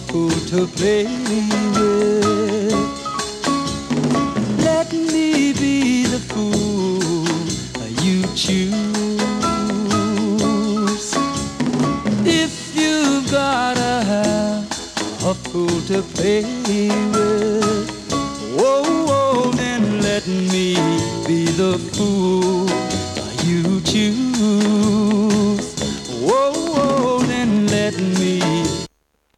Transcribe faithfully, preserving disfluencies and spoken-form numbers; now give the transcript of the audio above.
fool to play with. Let me be the fool you choose. If you've gotta have a fool to play with, whoa, whoa, then let me be the fool